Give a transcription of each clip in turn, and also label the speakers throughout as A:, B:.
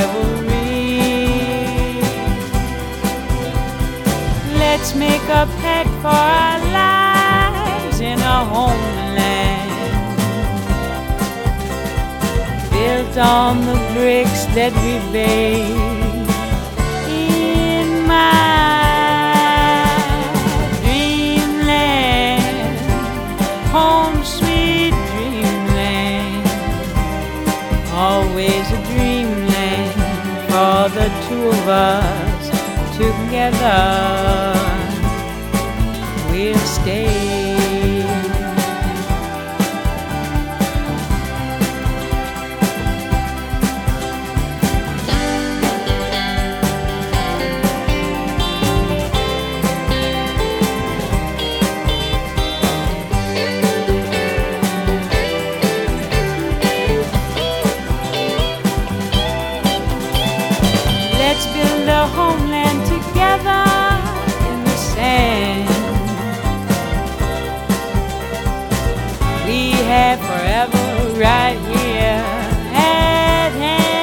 A: revelry. Let's make a pact for our lives in a homeland built on the bricks that we made in my dreamland, home sweet dreamland, always a dreamland for the two of us together. We'll stay. Let's build a homeland together in the sand. We have forever right here at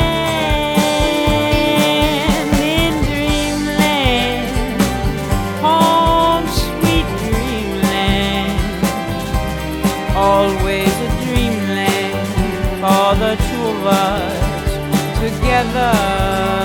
A: hand in dreamland, home sweet dreamland, always a dreamland for the two of us together.